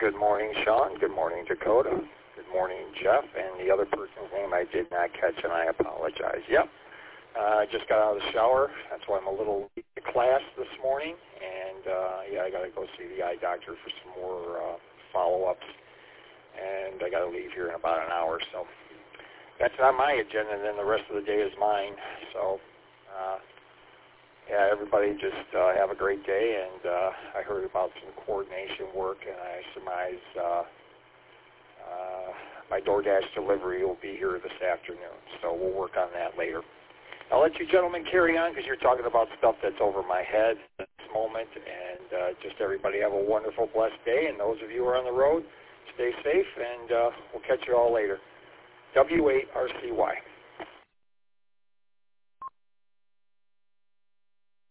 Good morning, Sean. Good morning, Dakota. Good morning, Jeff. And the other person's name I did not catch, and I apologize. Yep. I just got out of the shower. That's why I'm a little late to class this morning. And, I got to go see the eye doctor for some more follow-ups. And I got to leave here in about an hour. So that's on my agenda, and then the rest of the day is mine. So, everybody just have a great day. And I heard about some coordination work, and I surmise my DoorDash delivery will be here this afternoon. So we'll work on that later. I'll let you gentlemen carry on because you're talking about stuff that's over my head at this moment. And just everybody have a wonderful, blessed day. And those of you who are on the road, stay safe, and we'll catch you all later. W8RCY.